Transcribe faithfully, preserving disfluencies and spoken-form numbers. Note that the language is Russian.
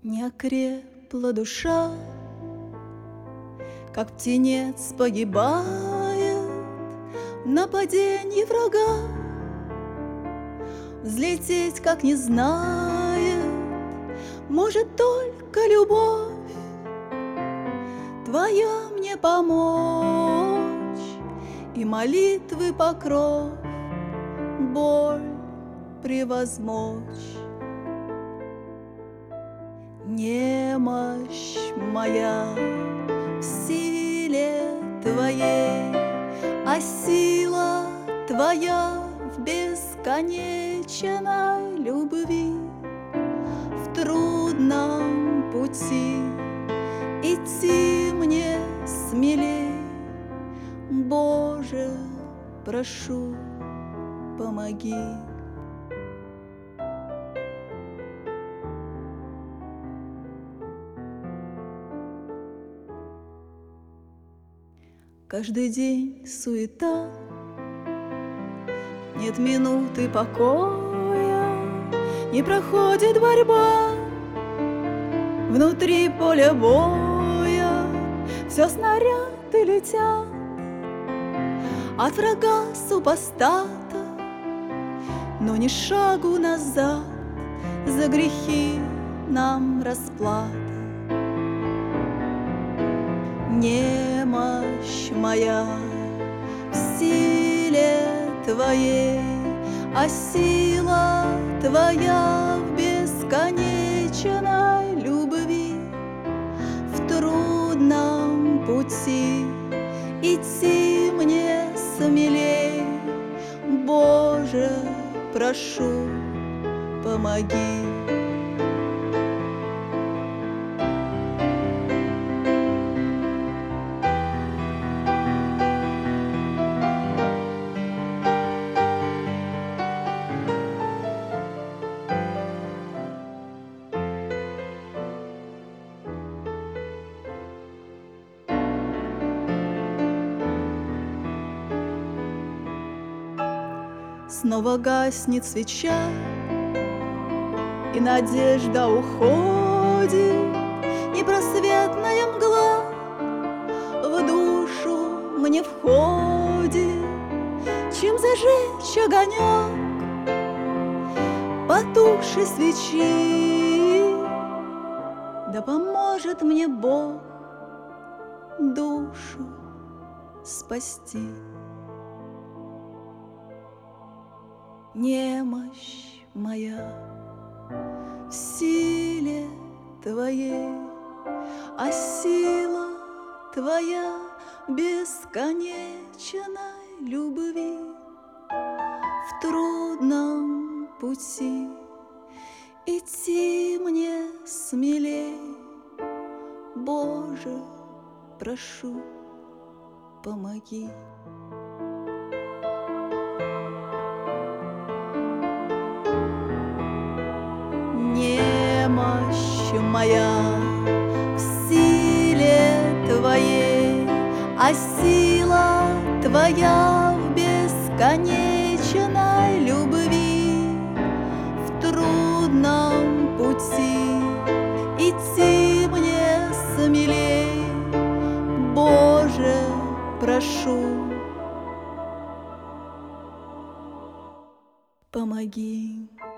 Не окрепла душа, как птенец погибает в нападении врага. Взлететь, как не знает, может только любовь твоя мне помочь, и молитвы покров боль превозмочь. Немощь моя в силе твоей, а сила твоя в бесконечной любви. В трудном пути идти мне смелей, Боже, прошу, помоги. Каждый день суета, нет минуты покоя, не проходит борьба. Внутри поля боя все снаряды летят от врага супостата, но ни шагу назад, за грехи нам расплата. Немощь моя в силе твоей, а сила твоя в бесконечной любви. В трудном пути идти мне смелей, Боже, прошу, помоги. Снова гаснет свеча, и надежда уходит, непросветная мгла в душу мне входит. Чем зажечь огонек потухшей свечи? Да поможет мне Бог душу спасти. Немощь моя в силе твоей, а сила твоя в бесконечной любви. В трудном пути идти мне смелей, Боже, прошу, помоги. Немощь моя в силе твоей, а сила твоя в бесконечной любви. В трудном пути идти мне смелей, Боже, прошу, помоги.